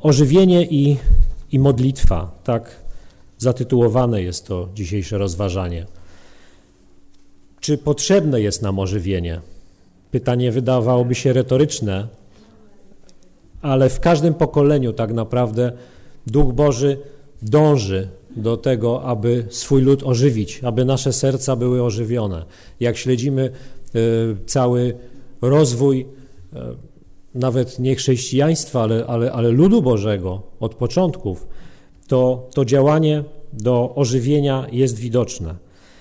Ożywienie i modlitwa, tak zatytułowane jest to dzisiejsze rozważanie. Czy potrzebne jest nam ożywienie? Pytanie wydawałoby się retoryczne, ale w każdym pokoleniu tak naprawdę Duch Boży dąży do tego, aby swój lud ożywić, aby nasze serca były ożywione. Jak śledzimy cały rozwój nawet nie chrześcijaństwa, ale ludu Bożego od początków, to działanie do ożywienia jest widoczne.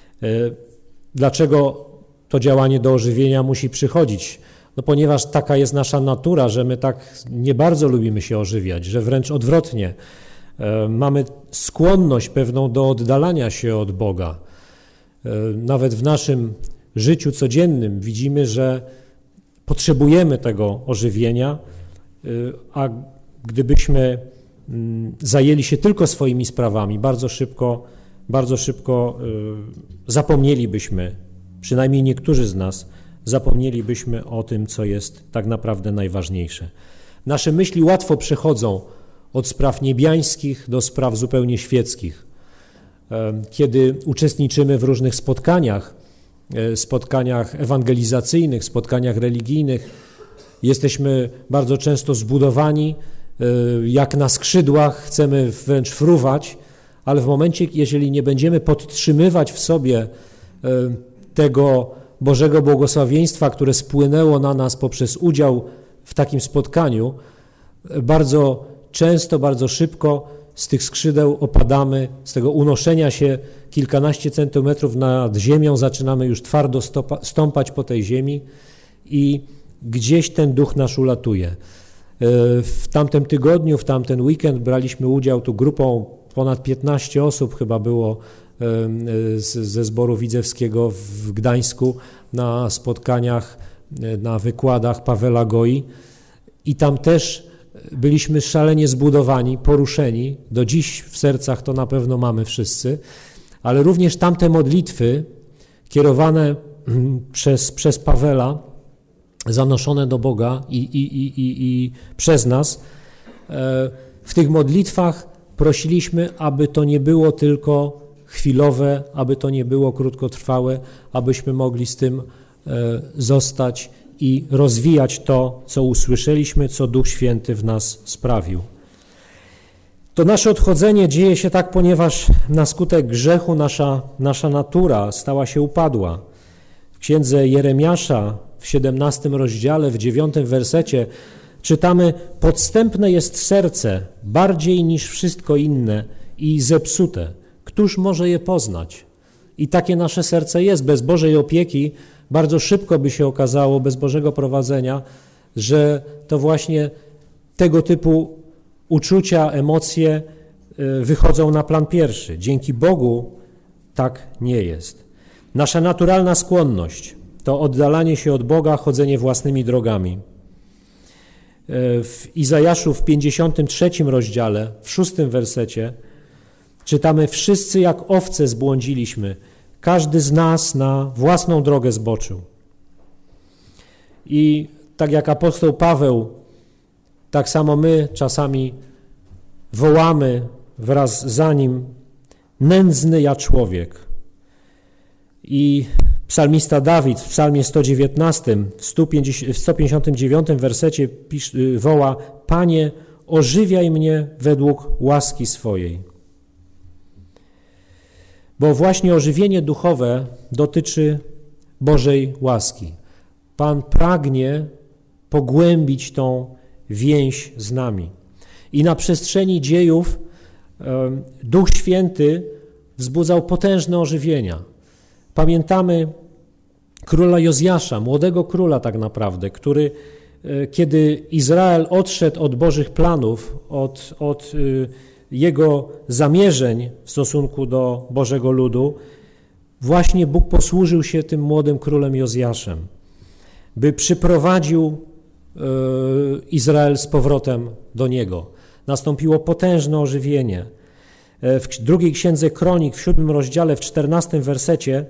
Dlaczego to działanie do ożywienia musi przychodzić? No ponieważ taka jest nasza natura, że my tak nie bardzo lubimy się ożywiać, że wręcz odwrotnie. Mamy skłonność pewną do oddalania się od Boga. Nawet w naszym życiu codziennym widzimy, że potrzebujemy tego ożywienia, a gdybyśmy zajęli się tylko swoimi sprawami, bardzo szybko zapomnielibyśmy, przynajmniej niektórzy z nas, zapomnielibyśmy o tym, co jest tak naprawdę najważniejsze. Nasze myśli łatwo przechodzą od spraw niebiańskich do spraw zupełnie świeckich. Kiedy uczestniczymy w różnych spotkaniach ewangelizacyjnych, spotkaniach religijnych, jesteśmy bardzo często zbudowani jak na skrzydłach, chcemy wręcz fruwać, ale w momencie, jeżeli nie będziemy podtrzymywać w sobie tego Bożego błogosławieństwa, które spłynęło na nas poprzez udział w takim spotkaniu, bardzo często, bardzo szybko z tych skrzydeł opadamy, z tego unoszenia się kilkanaście centymetrów nad ziemią zaczynamy już twardo stąpać po tej ziemi i gdzieś ten duch nasz ulatuje. W tamtym tygodniu, w tamten weekend braliśmy udział tu grupą, ponad 15 osób chyba było ze zboru widzewskiego w Gdańsku na spotkaniach, na wykładach Pawela Goi i tam też byliśmy szalenie zbudowani, poruszeni, do dziś w sercach to na pewno mamy wszyscy, ale również tamte modlitwy kierowane przez Pawela, zanoszone do Boga i przez nas, w tych modlitwach prosiliśmy, aby to nie było tylko chwilowe, aby to nie było krótkotrwałe, abyśmy mogli z tym zostać i rozwijać to, co usłyszeliśmy, co Duch Święty w nas sprawił. To nasze odchodzenie dzieje się tak, ponieważ na skutek grzechu nasza natura stała się upadła. W księdze Jeremiasza w 17 rozdziale, w 9 wersecie czytamy: podstępne jest serce bardziej niż wszystko inne i zepsute. Któż może je poznać? I takie nasze serce jest. Bez Bożej opieki bardzo szybko by się okazało, bez Bożego prowadzenia, że to właśnie tego typu uczucia, emocje wychodzą na plan pierwszy. Dzięki Bogu tak nie jest. Nasza naturalna skłonność to oddalanie się od Boga, chodzenie własnymi drogami. W Izajaszu w 53 rozdziale, w 6 wersecie czytamy: wszyscy jak owce zbłądziliśmy, każdy z nas na własną drogę zboczył. I tak jak apostoł Paweł, tak samo my czasami wołamy wraz za nim: nędzny ja człowiek. I psalmista Dawid w psalmie 119, w 159 wersecie woła: Panie, ożywiaj mnie według łaski swojej. Bo właśnie ożywienie duchowe dotyczy Bożej łaski. Pan pragnie pogłębić tą więź z nami. I na przestrzeni dziejów Duch Święty wzbudzał potężne ożywienia. Pamiętamy króla Jozjasza, młodego króla tak naprawdę, który, kiedy Izrael odszedł od Bożych planów, od jego zamierzeń w stosunku do Bożego ludu, właśnie Bóg posłużył się tym młodym królem Jozjaszem, by przyprowadził Izrael z powrotem do niego. Nastąpiło potężne ożywienie. W drugiej księdze Kronik, w 7 rozdziale, w 14 wersecie,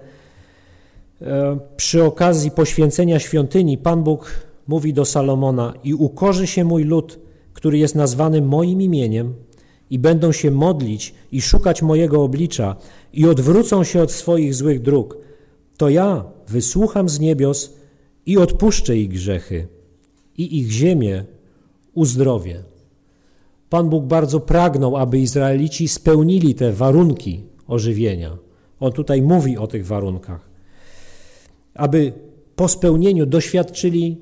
przy okazji poświęcenia świątyni, Pan Bóg mówi do Salomona: i ukorzy się mój lud który jest nazwany moim imieniem i będą się modlić i szukać mojego oblicza i odwrócą się od swoich złych dróg, to ja wysłucham z niebios i odpuszczę ich grzechy i ich ziemię uzdrowię. Pan Bóg bardzo pragnął, aby Izraelici spełnili te warunki ożywienia. On tutaj mówi o tych warunkach. Aby po spełnieniu doświadczyli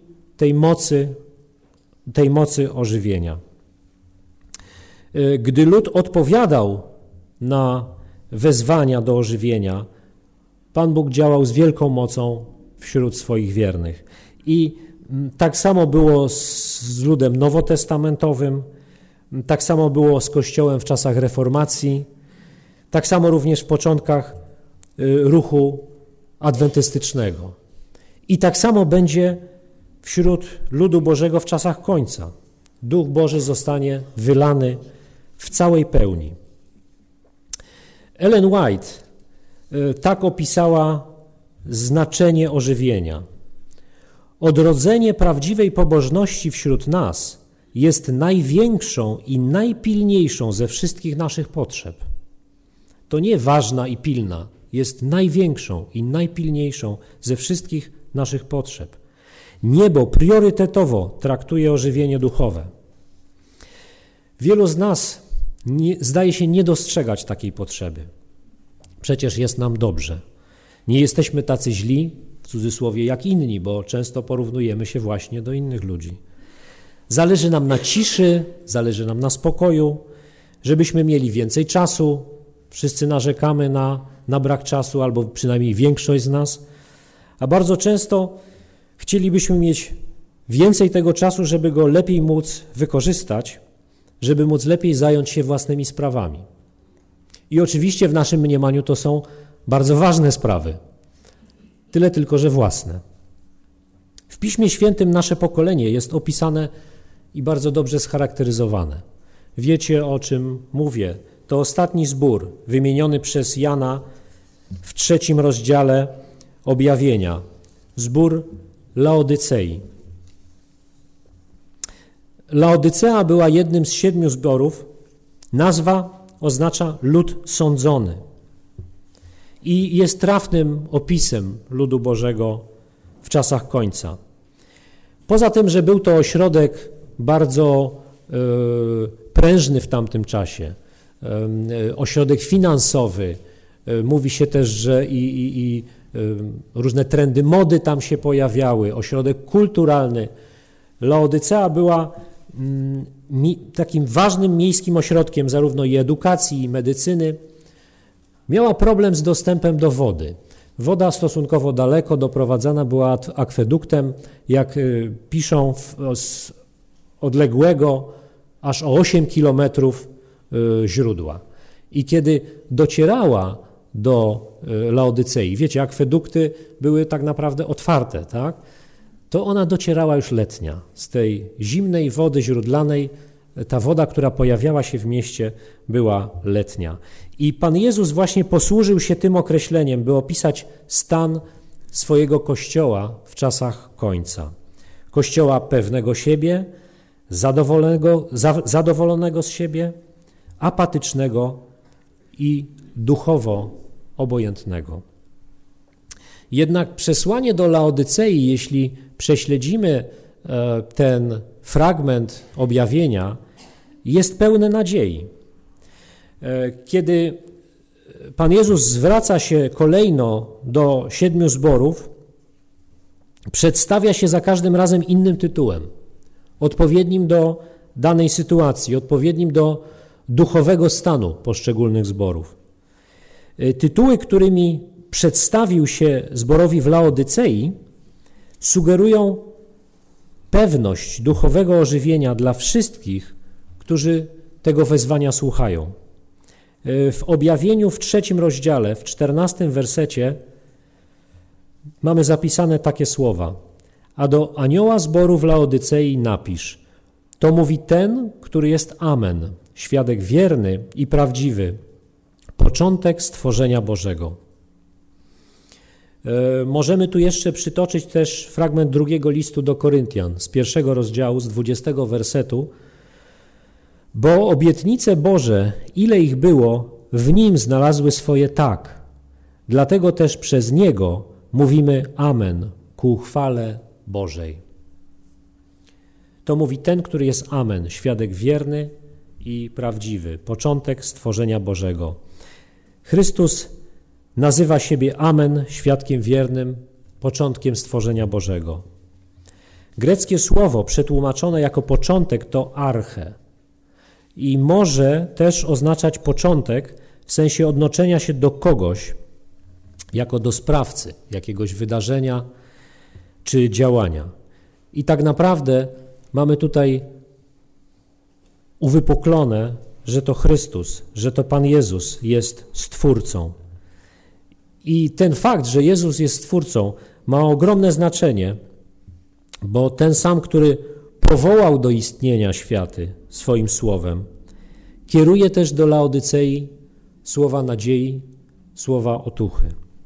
tej mocy ożywienia. Gdy lud odpowiadał na wezwania do ożywienia, Pan Bóg działał z wielką mocą wśród swoich wiernych. I tak samo było z ludem nowotestamentowym, tak samo było z Kościołem w czasach reformacji, tak samo również w początkach ruchu adwentystycznego. I tak samo będzie wśród ludu Bożego w czasach końca. Duch Boży zostanie wylany w całej pełni. Ellen White tak opisała znaczenie ożywienia. Odrodzenie prawdziwej pobożności wśród nas jest największą i najpilniejszą ze wszystkich naszych potrzeb. To nie ważna i pilna, jest największą i najpilniejszą ze wszystkich naszych potrzeb. Niebo priorytetowo traktuje ożywienie duchowe. Wielu z nas zdaje się nie dostrzegać takiej potrzeby. Przecież jest nam dobrze. Nie jesteśmy tacy źli, w cudzysłowie, jak inni, bo często porównujemy się właśnie do innych ludzi. Zależy nam na ciszy, zależy nam na spokoju, żebyśmy mieli więcej czasu. Wszyscy narzekamy na brak czasu, albo przynajmniej większość z nas. A bardzo często chcielibyśmy mieć więcej tego czasu, żeby go lepiej móc wykorzystać, żeby móc lepiej zająć się własnymi sprawami. I oczywiście w naszym mniemaniu to są bardzo ważne sprawy, tyle tylko, że własne. W Piśmie Świętym nasze pokolenie jest opisane i bardzo dobrze scharakteryzowane. Wiecie, o czym mówię. To ostatni zbór wymieniony przez Jana w 3 rozdziale Objawienia. Zbór Laodycei. Laodycea była jednym z 7 zborów. Nazwa oznacza lud sądzony i jest trafnym opisem ludu Bożego w czasach końca. Poza tym, że był to ośrodek bardzo prężny w tamtym czasie, ośrodek finansowy, mówi się też, że i różne trendy mody tam się pojawiały, ośrodek kulturalny. Laodycea była takim ważnym miejskim ośrodkiem zarówno i edukacji, i medycyny. Miała problem z dostępem do wody. Woda stosunkowo daleko doprowadzana była akweduktem, jak piszą, z odległego aż o 8 kilometrów źródła. I kiedy docierała do Laodycei, wiecie, akwedukty były tak naprawdę otwarte, tak? To ona docierała już letnia. Z tej zimnej wody źródlanej ta woda, która pojawiała się w mieście, była letnia. I Pan Jezus właśnie posłużył się tym określeniem, by opisać stan swojego Kościoła w czasach końca. Kościoła pewnego siebie, zadowolonego z siebie, apatycznego i duchowo obojętnego. Jednak przesłanie do Laodycei, jeśli prześledzimy ten fragment objawienia, jest pełne nadziei. Kiedy Pan Jezus zwraca się kolejno do 7 zborów, przedstawia się za każdym razem innym tytułem, odpowiednim do danej sytuacji, odpowiednim do duchowego stanu poszczególnych zborów. Tytuły, którymi przedstawił się zborowi w Laodycei, sugerują pewność duchowego ożywienia dla wszystkich, którzy tego wezwania słuchają. W objawieniu w 3 rozdziale, w 14 wersecie mamy zapisane takie słowa: a do anioła zboru w Laodycei napisz: to mówi ten, który jest Amen, świadek wierny i prawdziwy, początek stworzenia Bożego. Możemy tu jeszcze przytoczyć też fragment 2 listu do Koryntian z 1 rozdziału, z 20 wersetu, Bo obietnice Boże, ile ich było, w Nim znalazły swoje tak. Dlatego też przez Niego mówimy Amen ku chwale Bożej. To mówi ten, który jest Amen, świadek wierny i prawdziwy, początek stworzenia Bożego. Chrystus nazywa siebie Amen, świadkiem wiernym, początkiem stworzenia Bożego. Greckie słowo przetłumaczone jako początek to arche i może też oznaczać początek w sensie odnoszenia się do kogoś jako do sprawcy jakiegoś wydarzenia czy działania. I tak naprawdę mamy tutaj uwypuklone, że to Chrystus, że to Pan Jezus jest Stwórcą. I ten fakt, że Jezus jest Stwórcą, ma ogromne znaczenie, bo ten sam, który powołał do istnienia światy swoim słowem, kieruje też do Laodycei słowa nadziei, słowa otuchy.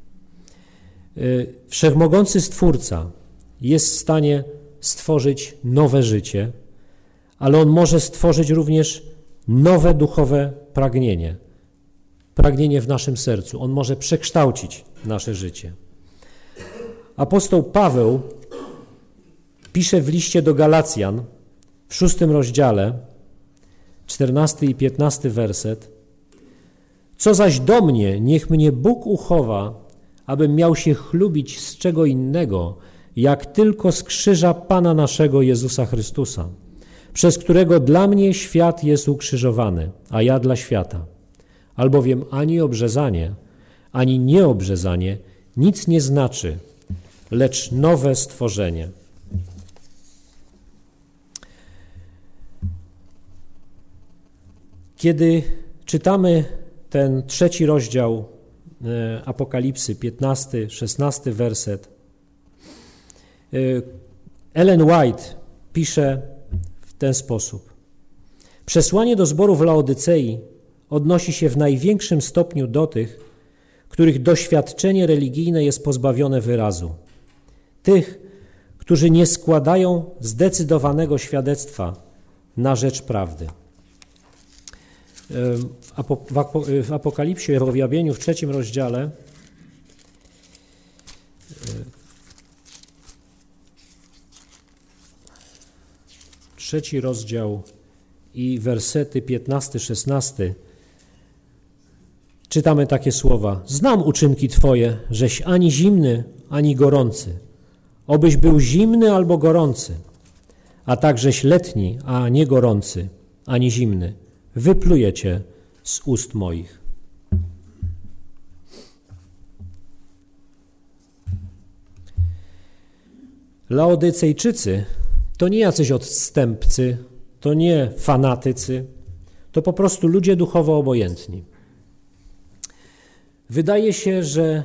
Wszechmogący Stwórca jest w stanie stworzyć nowe życie, ale On może stworzyć również nowe duchowe pragnienie w naszym sercu. On może przekształcić nasze życie. Apostoł Paweł pisze w liście do Galacjan w 6 rozdziale, 14 i 15 werset: Co zaś do mnie, niech mnie Bóg uchowa, abym miał się chlubić z czego innego, jak tylko z krzyża Pana naszego Jezusa Chrystusa, przez którego dla mnie świat jest ukrzyżowany, a ja dla świata. Albowiem ani obrzezanie, ani nieobrzezanie nic nie znaczy, lecz nowe stworzenie. Kiedy czytamy ten 3 rozdział Apokalipsy, 15, 16 werset, Ellen White pisze w ten sposób: Przesłanie do zboru w Laodycei odnosi się w największym stopniu do tych, których doświadczenie religijne jest pozbawione wyrazu. Tych, którzy nie składają zdecydowanego świadectwa na rzecz prawdy. W Apokalipsie, w objawieniu w 3 rozdziale trzeci rozdział i wersety 15-16 czytamy takie słowa: Znam uczynki Twoje, żeś ani zimny, ani gorący. Obyś był zimny albo gorący, a takżeś letni, a nie gorący, ani zimny. Wypluję Cię z ust moich. Laodycejczycy to nie jacyś odstępcy, to nie fanatycy, to po prostu ludzie duchowo obojętni. Wydaje się, że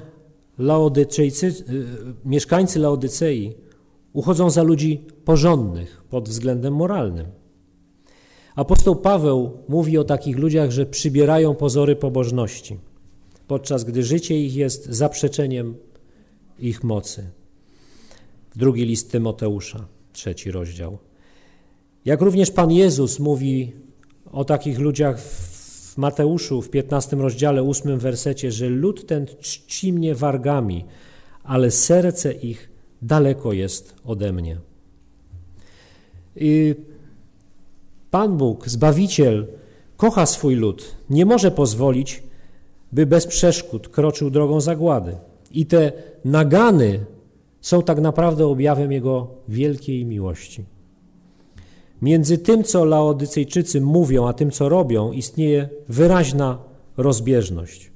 mieszkańcy Laodycei uchodzą za ludzi porządnych pod względem moralnym. Apostoł Paweł mówi o takich ludziach, że przybierają pozory pobożności, podczas gdy życie ich jest zaprzeczeniem ich mocy. Drugi list Tymoteusza, 3 rozdział. Jak również Pan Jezus mówi o takich ludziach w Mateuszu w 15 rozdziale, 8 wersecie, że lud ten czci mnie wargami, ale serce ich daleko jest ode mnie. I Pan Bóg, Zbawiciel, kocha swój lud, nie może pozwolić, by bez przeszkód kroczył drogą zagłady. I te nagany są tak naprawdę objawem Jego wielkiej miłości. Między tym, co Laodycejczycy mówią, a tym, co robią, istnieje wyraźna rozbieżność.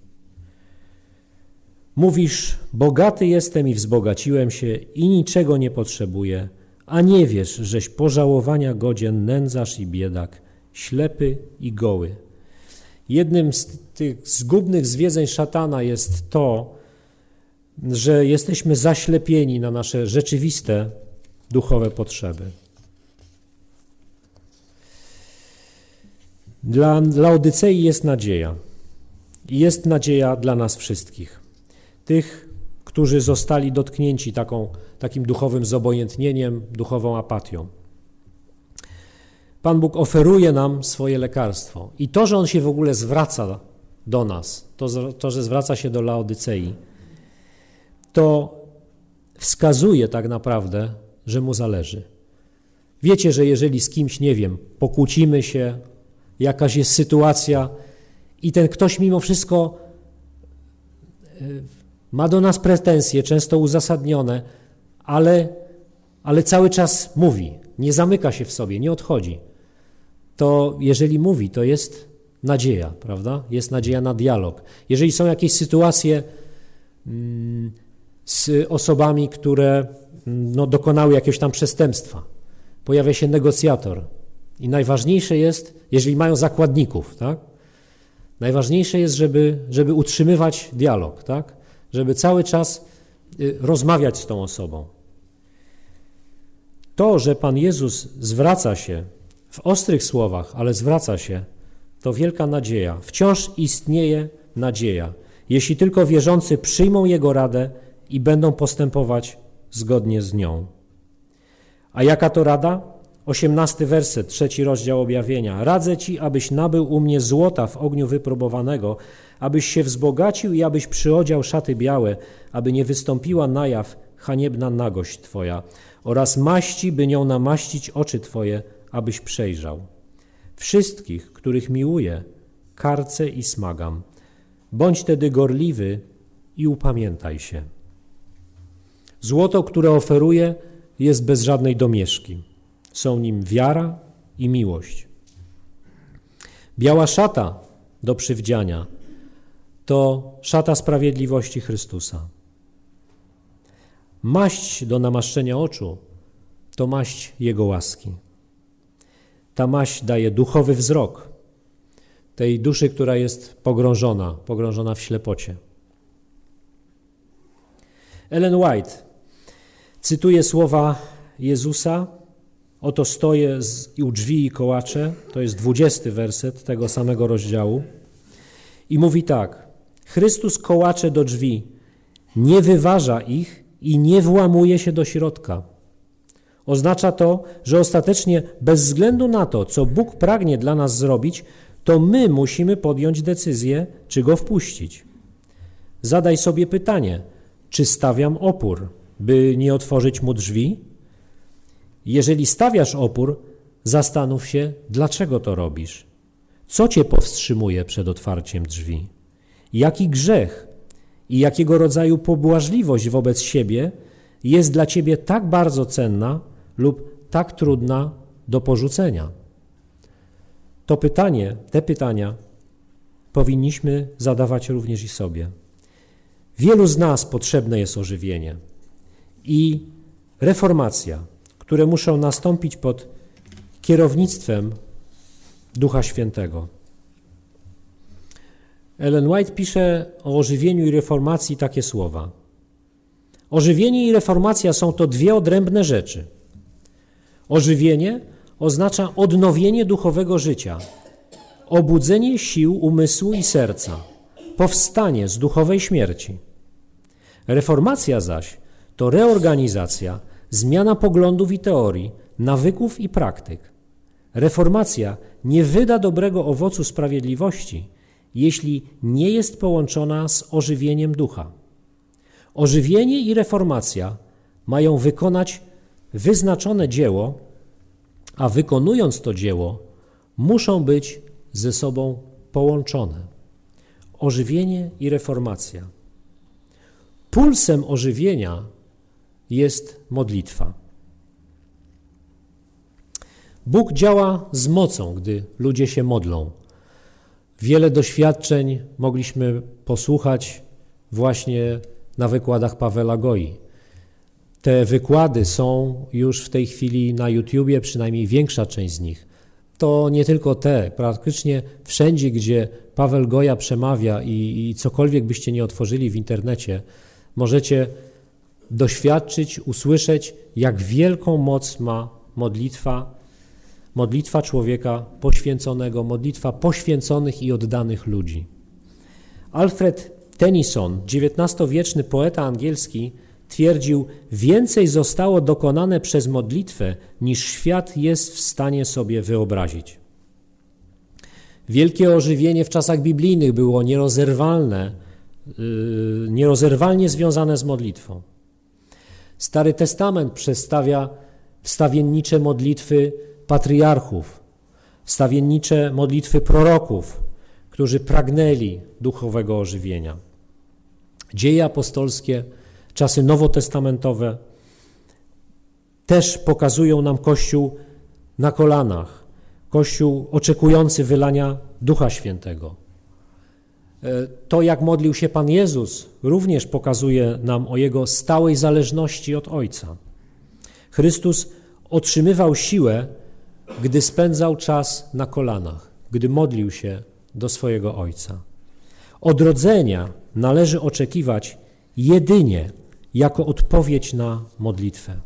Mówisz: bogaty jestem i wzbogaciłem się i niczego nie potrzebuję, a nie wiesz, żeś pożałowania godzien, nędzarz i biedak, ślepy i goły. Jednym z tych zgubnych zwiedzeń szatana jest to, że jesteśmy zaślepieni na nasze rzeczywiste duchowe potrzeby. Dla Laodycei jest nadzieja. I jest nadzieja dla nas wszystkich. Tych, którzy zostali dotknięci takim duchowym zobojętnieniem, duchową apatią. Pan Bóg oferuje nam swoje lekarstwo. I to, że On się w ogóle zwraca do nas, to że zwraca się do Laodycei, to wskazuje tak naprawdę, że Mu zależy. Wiecie, że jeżeli z kimś, nie wiem, pokłócimy się, jakaś jest sytuacja i ten ktoś mimo wszystko ma do nas pretensje, często uzasadnione, ale cały czas mówi, nie zamyka się w sobie, nie odchodzi, to jeżeli mówi, to jest nadzieja, prawda? Jest nadzieja na dialog. Jeżeli są jakieś sytuacje z osobami, które dokonały jakiegoś tam przestępstwa, pojawia się negocjator i najważniejsze jest, jeżeli mają zakładników, tak? Najważniejsze jest, żeby utrzymywać dialog, tak? Żeby cały czas rozmawiać z tą osobą. To, że Pan Jezus zwraca się w ostrych słowach, ale zwraca się, to wielka nadzieja. Wciąż istnieje nadzieja, jeśli tylko wierzący przyjmą Jego radę i będą postępować zgodnie z nią. A jaka to rada? 18 werset, 3 rozdział Objawienia. Radzę Ci, abyś nabył u mnie złota w ogniu wypróbowanego, abyś się wzbogacił i abyś przyodział szaty białe, aby nie wystąpiła na jaw haniebna nagość Twoja, oraz maści, by nią namaścić oczy Twoje, abyś przejrzał. Wszystkich, których miłuję, karcę i smagam. Bądź tedy gorliwy i upamiętaj się. Złoto, które oferuję, jest bez żadnej domieszki. Są nim wiara i miłość. Biała szata do przywdziania to szata sprawiedliwości Chrystusa. Maść do namaszczenia oczu to maść Jego łaski. Ta maść daje duchowy wzrok tej duszy, która jest pogrążona w ślepocie. Ellen White cytuje słowa Jezusa: oto stoję u drzwi i kołaczę, to jest 20 werset tego samego rozdziału, i mówi tak: Chrystus kołacze do drzwi, nie wyważa ich i nie włamuje się do środka. Oznacza to, że ostatecznie bez względu na to, co Bóg pragnie dla nas zrobić, to my musimy podjąć decyzję, czy Go wpuścić. Zadaj sobie pytanie, czy stawiam opór, by nie otworzyć Mu drzwi? Jeżeli stawiasz opór, zastanów się, dlaczego to robisz. Co Cię powstrzymuje przed otwarciem drzwi? Jaki grzech i jakiego rodzaju pobłażliwość wobec siebie jest dla Ciebie tak bardzo cenna lub tak trudna do porzucenia? Te pytania powinniśmy zadawać również i sobie. Wielu z nas potrzebne jest ożywienie i reformacja, które muszą nastąpić pod kierownictwem Ducha Świętego. Ellen White pisze o ożywieniu i reformacji takie słowa. Ożywienie i reformacja są to dwie odrębne rzeczy. Ożywienie oznacza odnowienie duchowego życia, obudzenie sił umysłu i serca, powstanie z duchowej śmierci. Reformacja zaś to reorganizacja, zmiana poglądów i teorii, nawyków i praktyk. Reformacja nie wyda dobrego owocu sprawiedliwości, jeśli nie jest połączona z ożywieniem ducha. Ożywienie i reformacja mają wykonać wyznaczone dzieło, a wykonując to dzieło, muszą być ze sobą połączone. Ożywienie i reformacja. Pulsem ożywienia jest modlitwa. Bóg działa z mocą, gdy ludzie się modlą. Wiele doświadczeń mogliśmy posłuchać właśnie na wykładach Pawela Goi. Te wykłady są już w tej chwili na YouTubie, przynajmniej większa część z nich. To nie tylko te, praktycznie wszędzie, gdzie Paweł Goja przemawia i cokolwiek byście nie otworzyli w internecie, możecie doświadczyć, usłyszeć, jak wielką moc ma modlitwa człowieka poświęconego, modlitwa poświęconych i oddanych ludzi. Alfred Tennyson, XIX-wieczny poeta angielski, twierdził: więcej zostało dokonane przez modlitwę, niż świat jest w stanie sobie wyobrazić. Wielkie ożywienie w czasach biblijnych było nierozerwalnie związane z modlitwą. Stary Testament przedstawia wstawiennicze modlitwy patriarchów, wstawiennicze modlitwy proroków, którzy pragnęli duchowego ożywienia. Dzieje apostolskie, czasy nowotestamentowe też pokazują nam Kościół na kolanach, Kościół oczekujący wylania Ducha Świętego. To, jak modlił się Pan Jezus, również pokazuje nam o Jego stałej zależności od Ojca. Chrystus otrzymywał siłę, gdy spędzał czas na kolanach, gdy modlił się do swojego Ojca. Odrodzenia należy oczekiwać jedynie jako odpowiedź na modlitwę.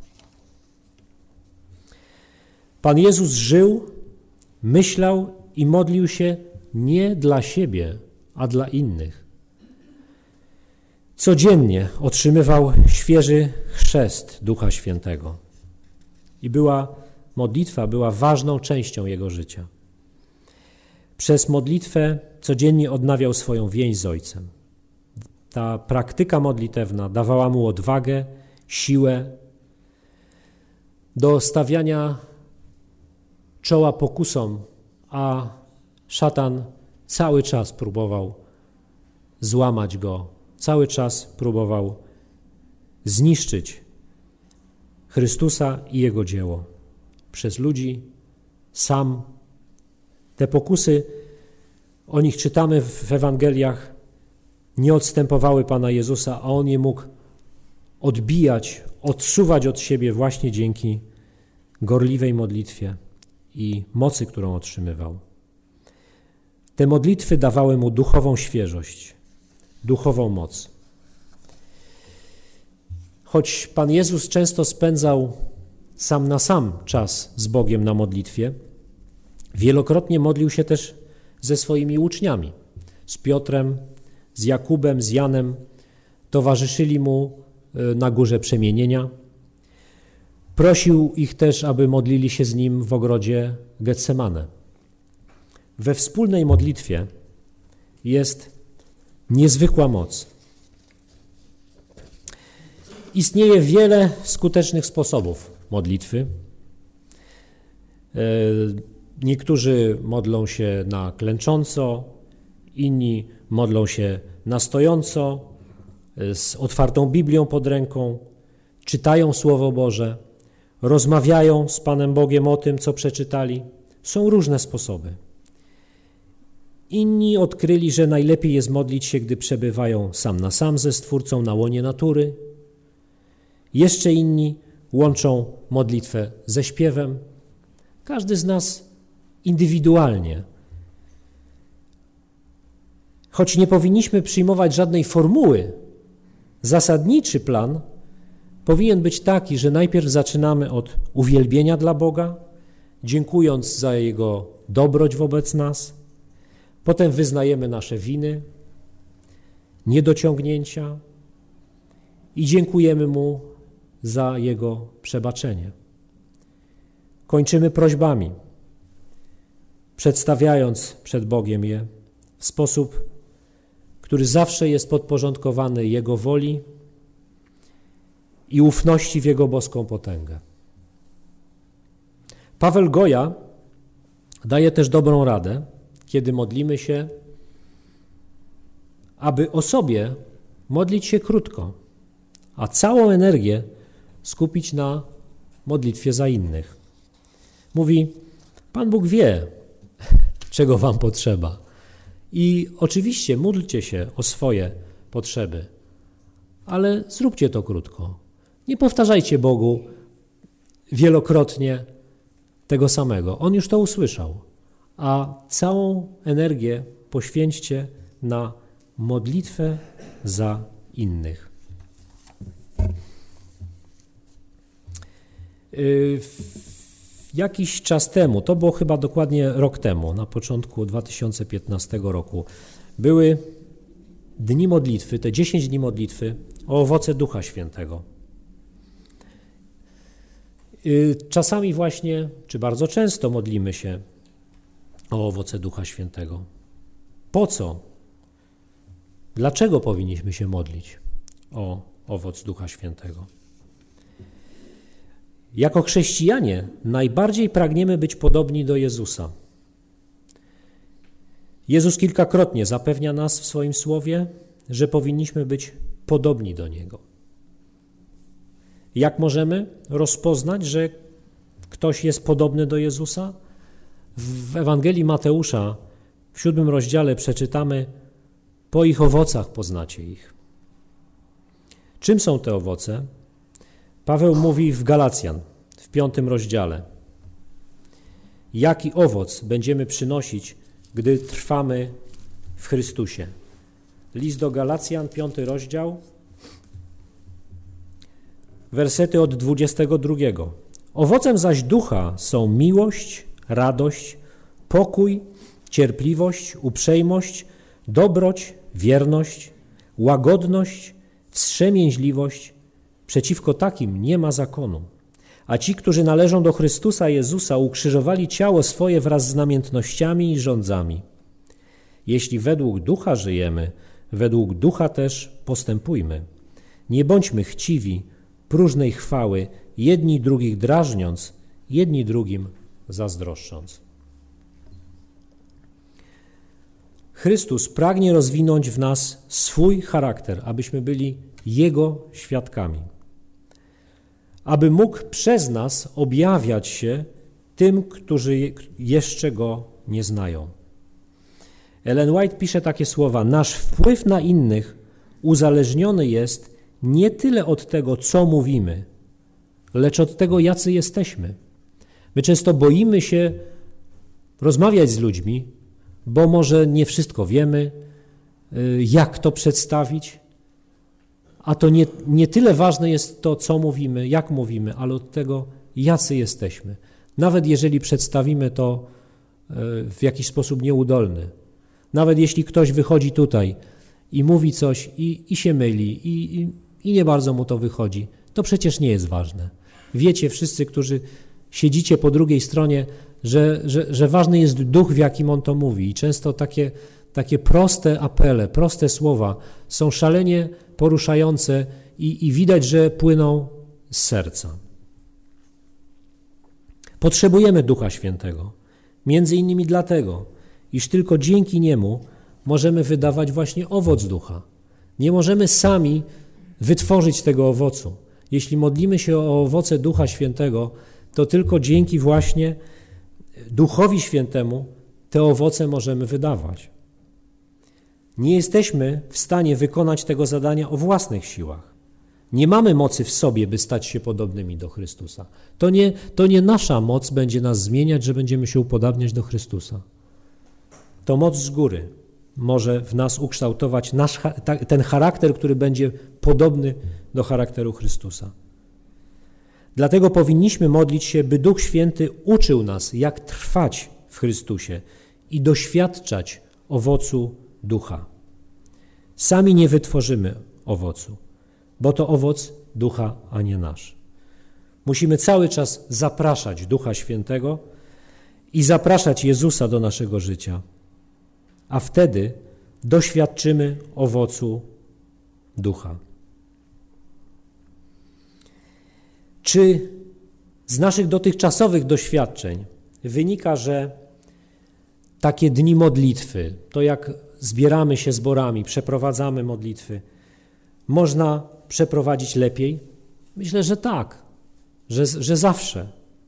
Pan Jezus żył, myślał i modlił się nie dla siebie, a dla innych. Codziennie otrzymywał świeży chrzest Ducha Świętego i modlitwa była ważną częścią jego życia. Przez modlitwę codziennie odnawiał swoją więź z Ojcem. Ta praktyka modlitewna dawała mu odwagę, siłę do stawiania czoła pokusom, a szatan cały czas próbował złamać go, cały czas próbował zniszczyć Chrystusa i Jego dzieło. Przez ludzi sam. Te pokusy, o nich czytamy w Ewangeliach, nie odstępowały Pana Jezusa, a On je mógł odbijać, odsuwać od siebie właśnie dzięki gorliwej modlitwie i mocy, którą otrzymywał. Te modlitwy dawały mu duchową świeżość, duchową moc. Choć Pan Jezus często spędzał sam na sam czas z Bogiem na modlitwie, wielokrotnie modlił się też ze swoimi uczniami, z Piotrem, z Jakubem, z Janem. Towarzyszyli mu na Górze Przemienienia. Prosił ich też, aby modlili się z nim w ogrodzie Getsemane. We wspólnej modlitwie jest niezwykła moc. Istnieje wiele skutecznych sposobów modlitwy. Niektórzy modlą się na klęcząco, inni modlą się na stojąco, z otwartą Biblią pod ręką, czytają Słowo Boże, rozmawiają z Panem Bogiem o tym, co przeczytali. Są różne sposoby. Inni odkryli, że najlepiej jest modlić się, gdy przebywają sam na sam ze Stwórcą na łonie natury. Jeszcze inni łączą modlitwę ze śpiewem. Każdy z nas indywidualnie. Choć nie powinniśmy przyjmować żadnej formuły, zasadniczy plan powinien być taki, że najpierw zaczynamy od uwielbienia dla Boga, dziękując za Jego dobroć wobec nas, potem wyznajemy nasze winy, niedociągnięcia i dziękujemy Mu za Jego przebaczenie. Kończymy prośbami, przedstawiając przed Bogiem je w sposób, który zawsze jest podporządkowany Jego woli i ufności w Jego boską potęgę. Paweł Goja daje też dobrą radę, kiedy modlimy się, aby o sobie modlić się krótko, a całą energię skupić na modlitwie za innych. Mówi: Pan Bóg wie, czego wam potrzeba. I oczywiście módlcie się o swoje potrzeby, ale zróbcie to krótko. Nie powtarzajcie Bogu wielokrotnie tego samego. On już to usłyszał, a całą energię poświęćcie na modlitwę za innych. Jakiś czas temu, to było chyba dokładnie rok temu, na początku 2015 roku, były dni modlitwy, te 10 dni modlitwy o owoce Ducha Świętego. Czasami właśnie, czy bardzo często modlimy się o owoce Ducha Świętego. Po co? Dlaczego powinniśmy się modlić o owoc Ducha Świętego? Jako chrześcijanie najbardziej pragniemy być podobni do Jezusa. Jezus kilkakrotnie zapewnia nas w swoim słowie, że powinniśmy być podobni do Niego. Jak możemy rozpoznać, że ktoś jest podobny do Jezusa? W Ewangelii Mateusza w 7 rozdziale przeczytamy: po ich owocach poznacie ich. Czym są te owoce? Paweł mówi w Galacjan w 5 rozdziale. Jaki owoc będziemy przynosić, gdy trwamy w Chrystusie? List do Galacjan, 5 rozdział, wersety od 22. Owocem zaś ducha są miłość, radość, pokój, cierpliwość, uprzejmość, dobroć, wierność, łagodność, wstrzemięźliwość. Przeciwko takim nie ma zakonu. A ci, którzy należą do Chrystusa Jezusa, ukrzyżowali ciało swoje wraz z namiętnościami i rządzami. Jeśli według ducha żyjemy, według ducha też postępujmy. Nie bądźmy chciwi próżnej chwały, jedni drugich drażniąc, jedni drugim zazdroszcząc. Chrystus pragnie rozwinąć w nas swój charakter, abyśmy byli Jego świadkami. Aby mógł przez nas objawiać się tym, którzy jeszcze Go nie znają. Ellen White pisze takie słowa: nasz wpływ na innych uzależniony jest nie tyle od tego, co mówimy, lecz od tego, jacy jesteśmy. My często boimy się rozmawiać z ludźmi, bo może nie wszystko wiemy, jak to przedstawić, a to nie tyle ważne jest to, co mówimy, jak mówimy, ale od tego, jacy jesteśmy. Nawet jeżeli przedstawimy to w jakiś sposób nieudolny. Nawet jeśli ktoś wychodzi tutaj i mówi coś i się myli i nie bardzo mu to wychodzi, to przecież nie jest ważne. Wiecie wszyscy, którzy siedzicie po drugiej stronie, że ważny jest duch, w jakim on to mówi. I często takie proste apele, proste słowa są szalenie poruszające i widać, że płyną z serca. Potrzebujemy Ducha Świętego, między innymi dlatego, iż tylko dzięki Niemu możemy wydawać właśnie owoc Ducha. Nie możemy sami wytworzyć tego owocu. Jeśli modlimy się o owoce Ducha Świętego, to tylko dzięki właśnie Duchowi Świętemu te owoce możemy wydawać. Nie jesteśmy w stanie wykonać tego zadania o własnych siłach. Nie mamy mocy w sobie, by stać się podobnymi do Chrystusa. To nie nasza moc będzie nas zmieniać, że będziemy się upodabniać do Chrystusa. To moc z góry może w nas ukształtować ten charakter, który będzie podobny do charakteru Chrystusa. Dlatego powinniśmy modlić się, by Duch Święty uczył nas, jak trwać w Chrystusie i doświadczać owocu Ducha. Sami nie wytworzymy owocu, bo to owoc Ducha, a nie nasz. Musimy cały czas zapraszać Ducha Świętego i zapraszać Jezusa do naszego życia, a wtedy doświadczymy owocu Ducha. Czy z naszych dotychczasowych doświadczeń wynika, że takie dni modlitwy, to jak zbieramy się zborami, przeprowadzamy modlitwy, można przeprowadzić lepiej? Myślę, że tak, że zawsze.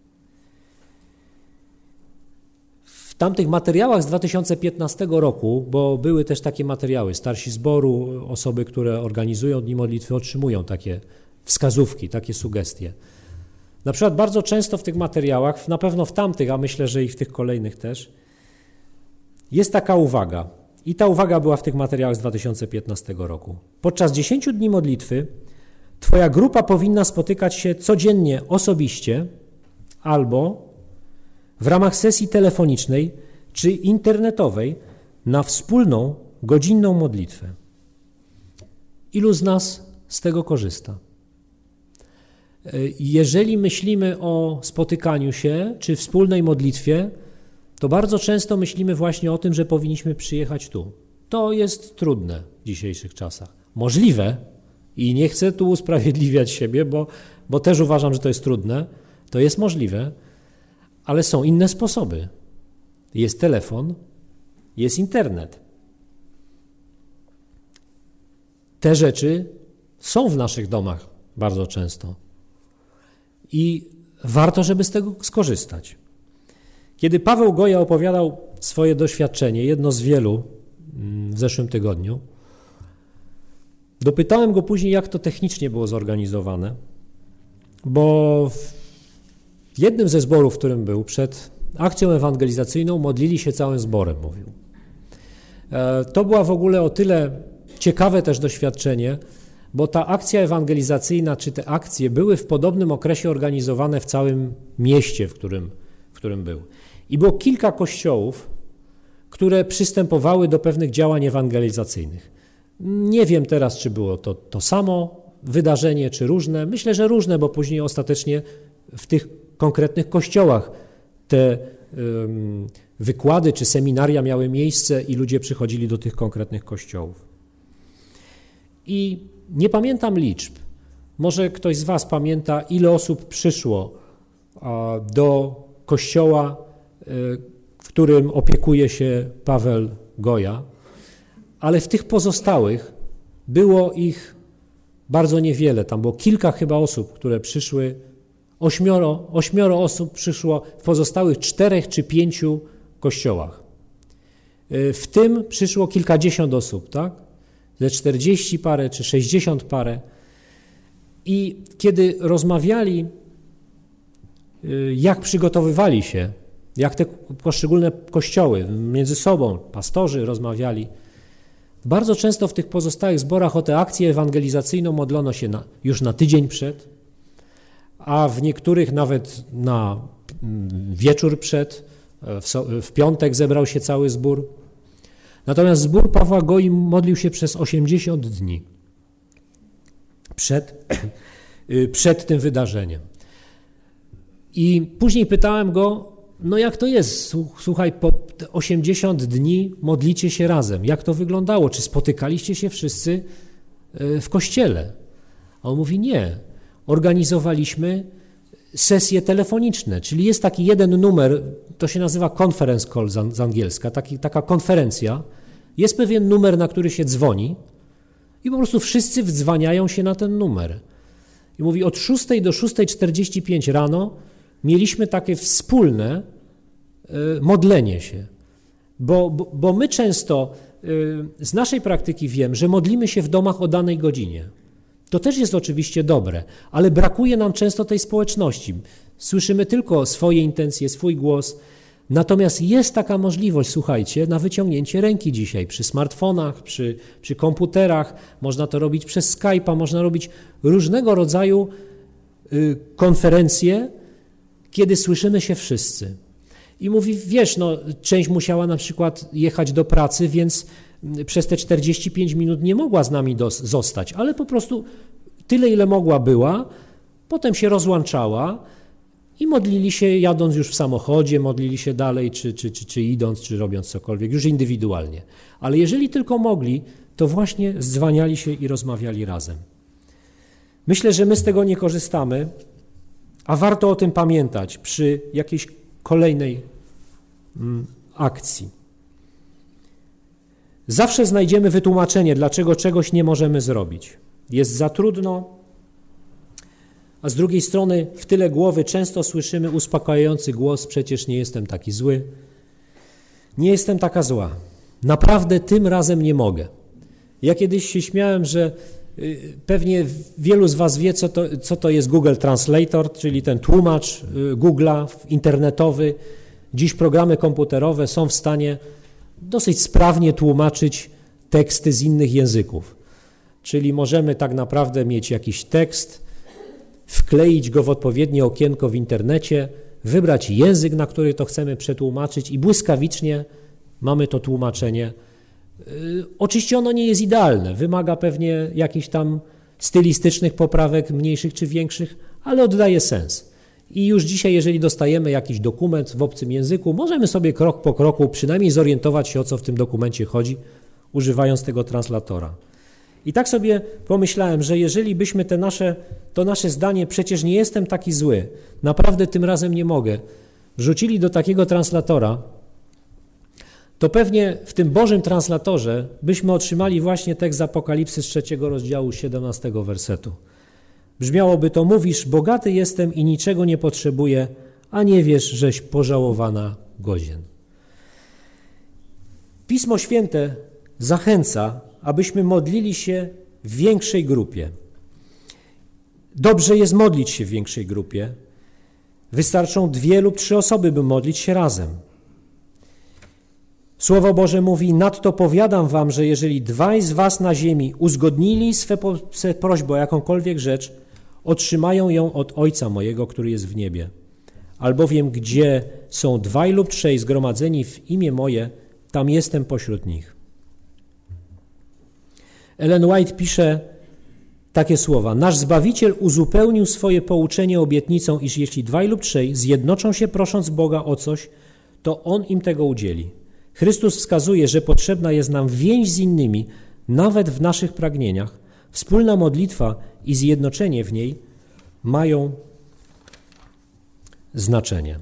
W tamtych materiałach z 2015 roku, bo były też takie materiały, starsi zboru, osoby, które organizują dni modlitwy, otrzymują takie wskazówki, takie sugestie. Na przykład bardzo często w tych materiałach, na pewno w tamtych, a myślę, że i w tych kolejnych też, jest taka uwaga. I ta uwaga była w tych materiałach z 2015 roku. Podczas 10 dni modlitwy Twoja grupa powinna spotykać się codziennie osobiście albo w ramach sesji telefonicznej czy internetowej na wspólną, godzinną modlitwę. Ilu z nas z tego korzysta. Jeżeli myślimy o spotykaniu się czy wspólnej modlitwie, to bardzo często myślimy właśnie o tym, że powinniśmy przyjechać tu. To jest trudne w dzisiejszych czasach. Możliwe i nie chcę tu usprawiedliwiać siebie, bo też uważam, że to jest trudne. To jest możliwe, ale są inne sposoby. Jest telefon, jest internet. Te rzeczy są w naszych domach bardzo często i warto, żeby z tego skorzystać. Kiedy Paweł Goja opowiadał swoje doświadczenie, jedno z wielu w zeszłym tygodniu, dopytałem go później, jak to technicznie było zorganizowane, bo w jednym ze zborów, w którym był, przed akcją ewangelizacyjną modlili się całym zborem, mówił. To była w ogóle o tyle ciekawe też doświadczenie, bo ta akcja ewangelizacyjna, czy te akcje były w podobnym okresie organizowane w całym mieście, w którym był. I było kilka kościołów, które przystępowały do pewnych działań ewangelizacyjnych. Nie wiem teraz, czy było to samo wydarzenie, czy różne. Myślę, że różne, bo później ostatecznie w tych konkretnych kościołach te wykłady czy seminaria miały miejsce i ludzie przychodzili do tych konkretnych kościołów. I nie pamiętam liczb. Może ktoś z was pamięta, ile osób przyszło do kościoła, w którym opiekuje się Paweł Goja, ale w tych pozostałych było ich bardzo niewiele. Tam było kilka chyba osób, które przyszły, ośmioro osób przyszło w pozostałych 4 czy 5 kościołach. W tym przyszło kilkadziesiąt osób, tak? Ze 40 parę czy 60 parę. I kiedy rozmawiali, jak przygotowywali się, jak te poszczególne kościoły między sobą, pastorzy rozmawiali, bardzo często w tych pozostałych zborach o tę akcję ewangelizacyjną modlono się już na tydzień przed, a w niektórych nawet na wieczór przed, w piątek zebrał się cały zbór. Natomiast zbór Pawła Goi modlił się przez 80 dni przed tym wydarzeniem. I później pytałem go, no jak to jest? Słuchaj, po 80 dni modlicie się razem. Jak to wyglądało? Czy spotykaliście się wszyscy w kościele? A on mówi, nie. Organizowaliśmy sesje telefoniczne, czyli jest taki jeden numer, to się nazywa conference call z angielska, taka konferencja. Jest pewien numer, na który się dzwoni i po prostu wszyscy wdzwaniają się na ten numer. I mówi, od 6 do 6:45 rano mieliśmy takie wspólne modlenie się, bo my często z naszej praktyki wiem, że modlimy się w domach o danej godzinie. To też jest oczywiście dobre, ale brakuje nam często tej społeczności. Słyszymy tylko swoje intencje, swój głos, natomiast jest taka możliwość, słuchajcie, na wyciągnięcie ręki dzisiaj przy smartfonach, przy komputerach, można to robić przez Skype'a, można robić różnego rodzaju konferencje, kiedy słyszymy się wszyscy. I mówi, wiesz, no, część musiała na przykład jechać do pracy, więc przez te 45 minut nie mogła z nami zostać, ale po prostu tyle, ile mogła była, potem się rozłączała i modlili się, jadąc już w samochodzie, modlili się dalej, czy idąc, czy robiąc cokolwiek, już indywidualnie. Ale jeżeli tylko mogli, to właśnie zdzwaniali się i rozmawiali razem. Myślę, że my z tego nie korzystamy, a warto o tym pamiętać przy jakiejś kolejnej akcji. Zawsze znajdziemy wytłumaczenie, dlaczego czegoś nie możemy zrobić. Jest za trudno, a z drugiej strony w tyle głowy często słyszymy uspokajający głos, przecież nie jestem taki zły, nie jestem taka zła, naprawdę tym razem nie mogę. Ja kiedyś się śmiałem, że pewnie wielu z was wie, co to jest Google Translator, czyli ten tłumacz Google'a internetowy. Dziś programy komputerowe są w stanie dosyć sprawnie tłumaczyć teksty z innych języków. Czyli możemy tak naprawdę mieć jakiś tekst, wkleić go w odpowiednie okienko w internecie, wybrać język, na który to chcemy przetłumaczyć i błyskawicznie mamy to tłumaczenie. Oczywiście ono nie jest idealne, wymaga pewnie jakichś tam stylistycznych poprawek, mniejszych czy większych, ale oddaje sens. I już dzisiaj, jeżeli dostajemy jakiś dokument w obcym języku, możemy sobie krok po kroku przynajmniej zorientować się, o co w tym dokumencie chodzi, używając tego translatora. I tak sobie pomyślałem, że jeżeli byśmy to nasze zdanie, przecież nie jestem taki zły, naprawdę tym razem nie mogę, wrzucili do takiego translatora, to pewnie w tym Bożym translatorze byśmy otrzymali właśnie tekst z Apokalipsy z 3 rozdziału 17 wersetu. Brzmiałoby to: mówisz, bogaty jestem i niczego nie potrzebuję, a nie wiesz, żeś pożałowana godzien. Pismo Święte zachęca, abyśmy modlili się w większej grupie. Dobrze jest modlić się w większej grupie. Wystarczą 2 lub 3 osoby, by modlić się razem. Słowo Boże mówi: nadto powiadam wam, że jeżeli 2 z was na ziemi uzgodnili swe prośby o jakąkolwiek rzecz, otrzymają ją od Ojca mojego, który jest w niebie. Albowiem gdzie są 2 lub 3 zgromadzeni w imię moje, tam jestem pośród nich. Ellen White pisze takie słowa: nasz Zbawiciel uzupełnił swoje pouczenie obietnicą, iż jeśli 2 lub 3 zjednoczą się prosząc Boga o coś, to On im tego udzieli. Chrystus wskazuje, że potrzebna jest nam więź z innymi, nawet w naszych pragnieniach. Wspólna modlitwa i zjednoczenie w niej mają znaczenie.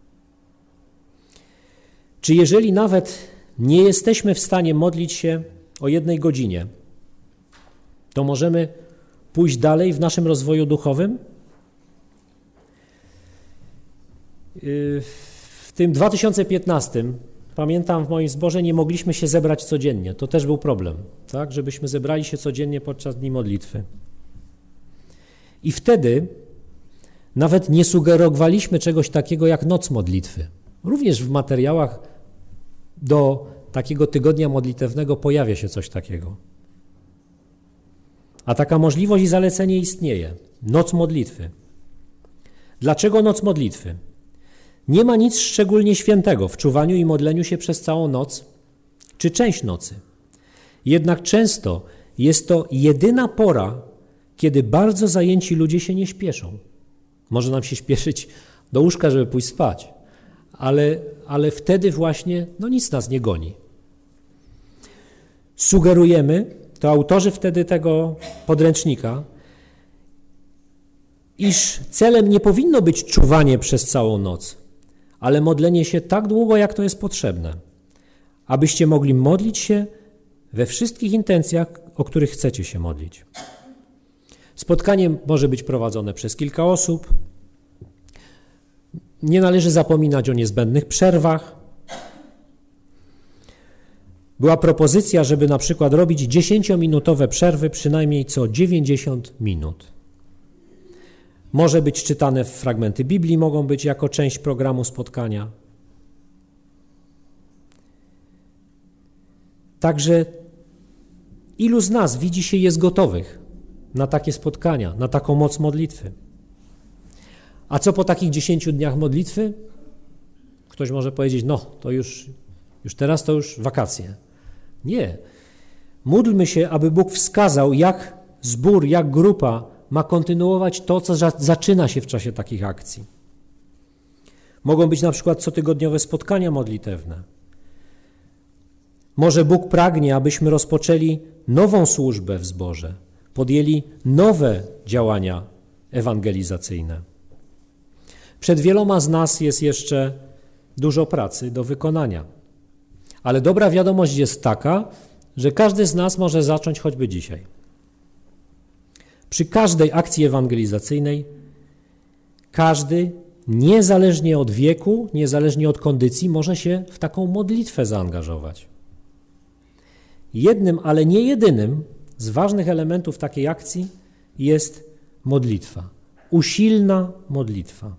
Czy jeżeli nawet nie jesteśmy w stanie modlić się o 1 godzinie, to możemy pójść dalej w naszym rozwoju duchowym? W tym 2015, pamiętam, w moim zborze nie mogliśmy się zebrać codziennie. To też był problem, tak, żebyśmy zebrali się codziennie podczas dni modlitwy. I wtedy nawet nie sugerowaliśmy czegoś takiego jak noc modlitwy. Również w materiałach do takiego tygodnia modlitewnego pojawia się coś takiego. A taka możliwość i zalecenie istnieje. Noc modlitwy. Dlaczego noc modlitwy? Nie ma nic szczególnie świętego w czuwaniu i modleniu się przez całą noc, czy część nocy. Jednak często jest to jedyna pora, kiedy bardzo zajęci ludzie się nie śpieszą. Może nam się śpieszyć do łóżka, żeby pójść spać, ale wtedy właśnie nic nas nie goni. Sugerujemy, to autorzy wtedy tego podręcznika, iż celem nie powinno być czuwanie przez całą noc, ale modlenie się tak długo, jak to jest potrzebne, abyście mogli modlić się we wszystkich intencjach, o których chcecie się modlić. Spotkanie może być prowadzone przez kilka osób. Nie należy zapominać o niezbędnych przerwach. Była propozycja, żeby na przykład robić 10-minutowe przerwy przynajmniej co 90 minut. Może być czytane fragmenty Biblii, mogą być jako część programu spotkania. Także ilu z nas widzi się jest gotowych na takie spotkania, na taką moc modlitwy? A co po takich 10 dniach modlitwy? Ktoś może powiedzieć, to już teraz to już wakacje. Nie. Módlmy się, aby Bóg wskazał, jak zbór, jak grupa ma kontynuować to, co zaczyna się w czasie takich akcji. Mogą być na przykład cotygodniowe spotkania modlitewne. Może Bóg pragnie, abyśmy rozpoczęli nową służbę w zborze, podjęli nowe działania ewangelizacyjne. Przed wieloma z nas jest jeszcze dużo pracy do wykonania. Ale dobra wiadomość jest taka, że każdy z nas może zacząć choćby dzisiaj. Przy każdej akcji ewangelizacyjnej każdy, niezależnie od wieku, niezależnie od kondycji, może się w taką modlitwę zaangażować. Jednym, ale nie jedynym z ważnych elementów takiej akcji jest modlitwa. Usilna modlitwa.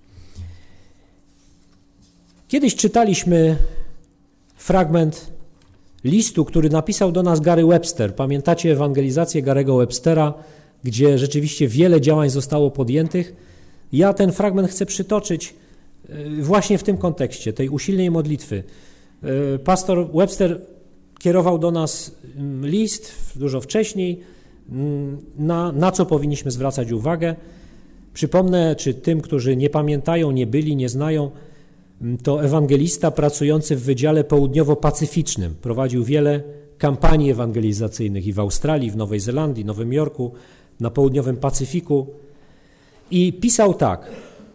Kiedyś czytaliśmy fragment listu, który napisał do nas Gary Webster. Pamiętacie ewangelizację Gary'ego Webstera, gdzie rzeczywiście wiele działań zostało podjętych. Ja ten fragment chcę przytoczyć właśnie w tym kontekście, tej usilnej modlitwy. Pastor Webster kierował do nas list dużo wcześniej, na co powinniśmy zwracać uwagę. Przypomnę, czy tym, którzy nie pamiętają, nie byli, nie znają, to ewangelista pracujący w Wydziale Południowo-Pacyficznym. Prowadził wiele kampanii ewangelizacyjnych i w Australii, w Nowej Zelandii, Nowym Jorku, na południowym Pacyfiku i pisał tak.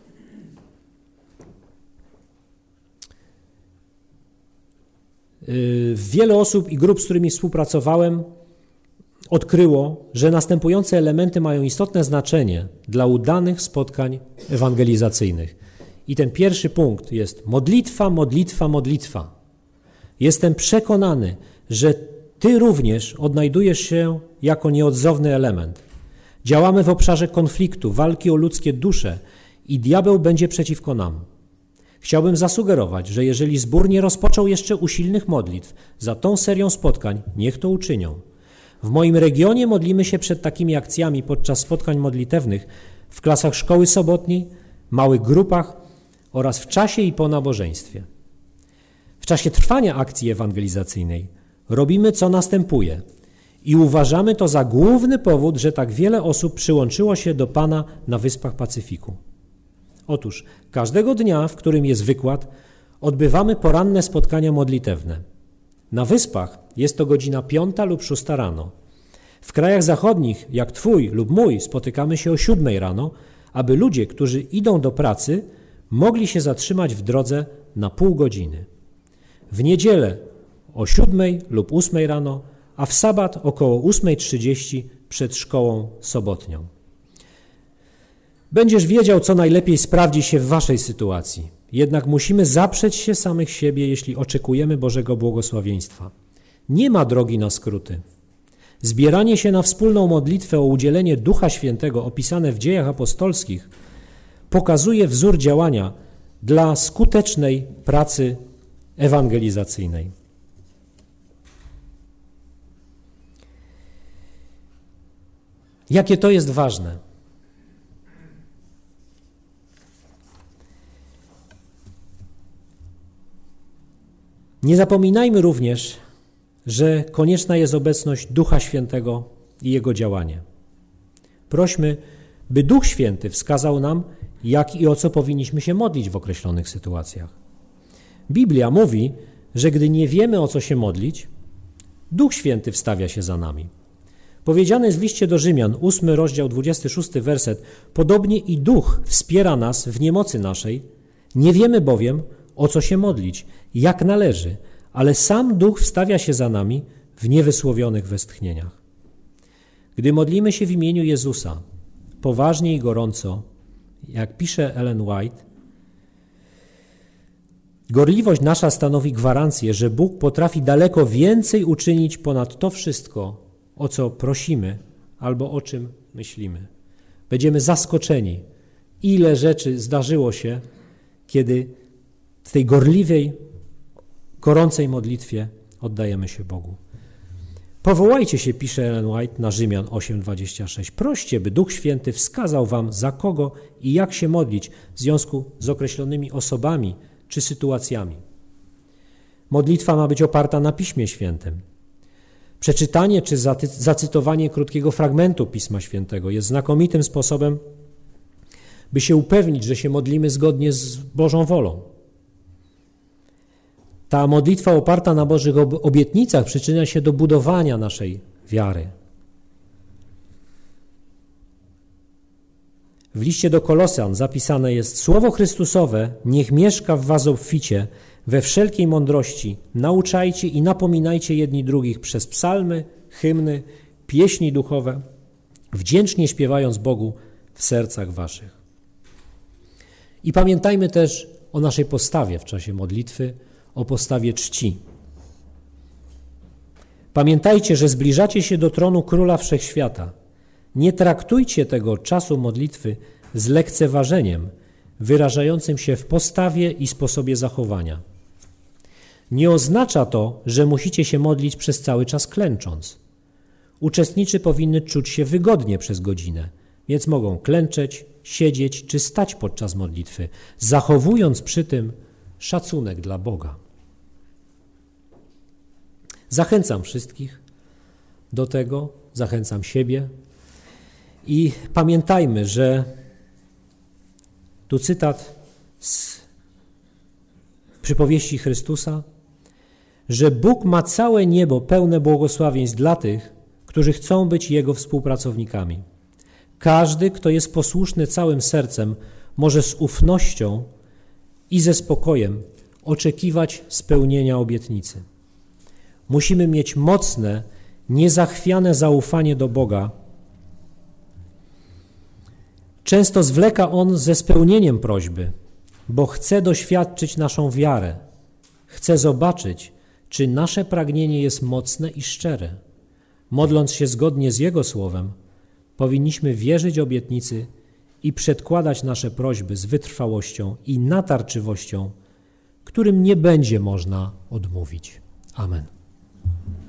Wiele osób i grup, z którymi współpracowałem, odkryło, że następujące elementy mają istotne znaczenie dla udanych spotkań ewangelizacyjnych. I ten pierwszy punkt jest modlitwa, modlitwa, modlitwa. Jestem przekonany, że Ty również odnajdujesz się jako nieodzowny element. Działamy w obszarze konfliktu, walki o ludzkie dusze i diabeł będzie przeciwko nam. Chciałbym zasugerować, że jeżeli zbór nie rozpoczął jeszcze usilnych modlitw za tą serią spotkań, niech to uczynią. W moim regionie modlimy się przed takimi akcjami podczas spotkań modlitewnych w klasach szkoły sobotniej, małych grupach oraz w czasie i po nabożeństwie. W czasie trwania akcji ewangelizacyjnej robimy, co następuje i uważamy to za główny powód, że tak wiele osób przyłączyło się do Pana na Wyspach Pacyfiku. Otóż każdego dnia, w którym jest wykład, odbywamy poranne spotkania modlitewne. Na Wyspach jest to godzina 5 lub 6 rano. W krajach zachodnich, jak Twój lub mój, spotykamy się o 7 rano, aby ludzie, którzy idą do pracy, mogli się zatrzymać w drodze na pół godziny. W niedzielę o 7 lub 8 rano, a w sabat około 8:30 przed szkołą sobotnią. Będziesz wiedział, co najlepiej sprawdzi się w waszej sytuacji. Jednak musimy zaprzeć się samych siebie, jeśli oczekujemy Bożego błogosławieństwa. Nie ma drogi na skróty. Zbieranie się na wspólną modlitwę o udzielenie Ducha Świętego opisane w Dziejach Apostolskich pokazuje wzór działania dla skutecznej pracy ewangelizacyjnej. Jakie to jest ważne? Nie zapominajmy również, że konieczna jest obecność Ducha Świętego i Jego działanie. Prośmy, by Duch Święty wskazał nam, jak i o co powinniśmy się modlić w określonych sytuacjach. Biblia mówi, że gdy nie wiemy, o co się modlić, Duch Święty wstawia się za nami. Powiedziane jest w liście do Rzymian, 8 rozdział, 26 werset. Podobnie i Duch wspiera nas w niemocy naszej. Nie wiemy bowiem, o co się modlić, jak należy, ale sam Duch wstawia się za nami w niewysłowionych westchnieniach. Gdy modlimy się w imieniu Jezusa, poważnie i gorąco, jak pisze Ellen White, gorliwość nasza stanowi gwarancję, że Bóg potrafi daleko więcej uczynić ponad to wszystko, o co prosimy albo o czym myślimy. Będziemy zaskoczeni, ile rzeczy zdarzyło się, kiedy w tej gorliwej, gorącej modlitwie oddajemy się Bogu. Powołajcie się, pisze Ellen White, na Rzymian 8:26. Proście, by Duch Święty wskazał wam, za kogo i jak się modlić w związku z określonymi osobami czy sytuacjami. Modlitwa ma być oparta na Piśmie Świętym. Przeczytanie czy zacytowanie krótkiego fragmentu Pisma Świętego jest znakomitym sposobem, by się upewnić, że się modlimy zgodnie z Bożą wolą. Ta modlitwa oparta na Bożych obietnicach przyczynia się do budowania naszej wiary. W liście do Kolosjan zapisane jest: Słowo Chrystusowe niech mieszka w was obficie, we wszelkiej mądrości, nauczajcie i napominajcie jedni drugich przez psalmy, hymny, pieśni duchowe, wdzięcznie śpiewając Bogu w sercach waszych. I pamiętajmy też o naszej postawie w czasie modlitwy, o postawie czci. Pamiętajcie, że zbliżacie się do tronu Króla Wszechświata. Nie traktujcie tego czasu modlitwy z lekceważeniem, wyrażającym się w postawie i sposobie zachowania. Nie oznacza to, że musicie się modlić przez cały czas klęcząc. Uczestnicy powinny czuć się wygodnie przez godzinę, więc mogą klęczeć, siedzieć czy stać podczas modlitwy, zachowując przy tym szacunek dla Boga. Zachęcam wszystkich, do tego, zachęcam siebie. I pamiętajmy, że tu cytat z przypowieści Chrystusa, że Bóg ma całe niebo pełne błogosławieństw dla tych, którzy chcą być Jego współpracownikami. Każdy, kto jest posłuszny całym sercem, może z ufnością i ze spokojem oczekiwać spełnienia obietnicy. Musimy mieć mocne, niezachwiane zaufanie do Boga. Często zwleka On ze spełnieniem prośby, bo chce doświadczyć naszą wiarę. Chce zobaczyć, czy nasze pragnienie jest mocne i szczere. Modląc się zgodnie z Jego słowem, powinniśmy wierzyć obietnicy i przedkładać nasze prośby z wytrwałością i natarczywością, którym nie będzie można odmówić. Amen.